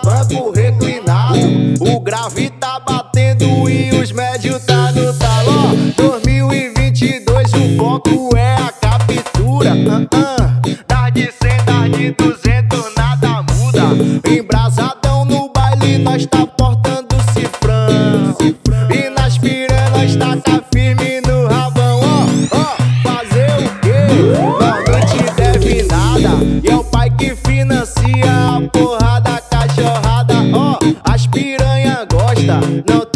banco reclinado, o grave tá batendo e os médios tá no taló. 2022 o foco é a captura. Das de 100, das de 200, nada muda. Embrasadão no baile, nós tá portando cifrão. E nas piranhas nós taca firme no rabão. Fazer o quê? Nós não te deve nada. E é o pai que financia a porrada, cachorrada. As piranha gosta, não